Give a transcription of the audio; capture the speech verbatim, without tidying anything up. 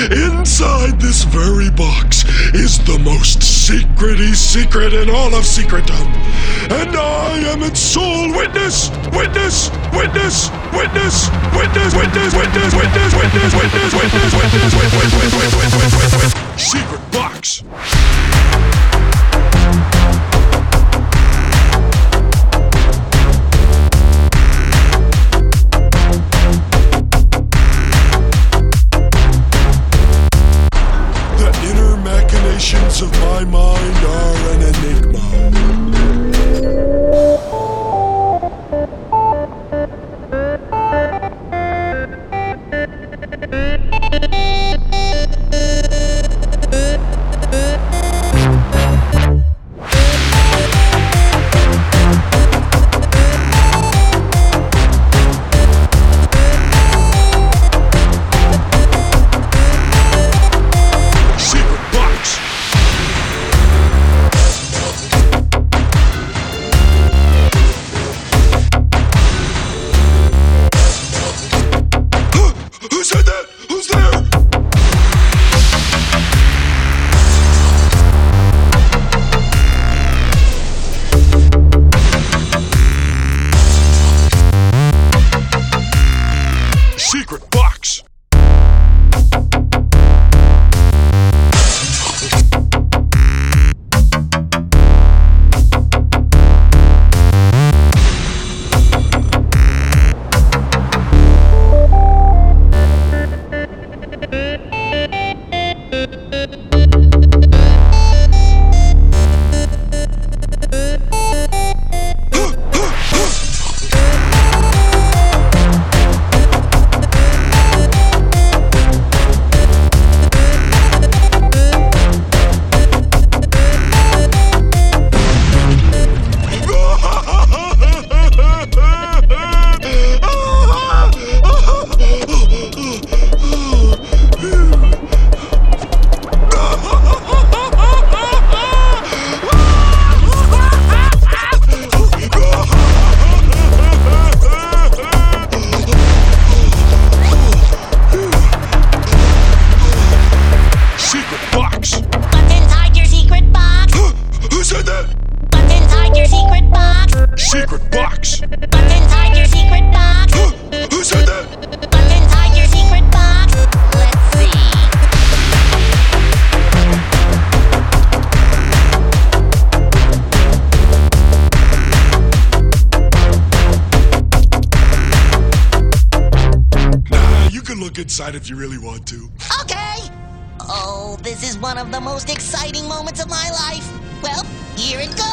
Inside this very box is the most secrety secret in all of secretdom. And I am its sole witness, witness, witness, witness, witness, witness, witness, witness, witness, witness, witness, witness, witness, witness, witness, witness, secret box. Of my mind are an enigma. Secret box! Secret box! What's inside your secret box? Who said that? What's inside your secret box? Let's see. Nah, you can look inside if you really want to. Okay! Oh, this is one of the most exciting moments of my life. Well, here it goes!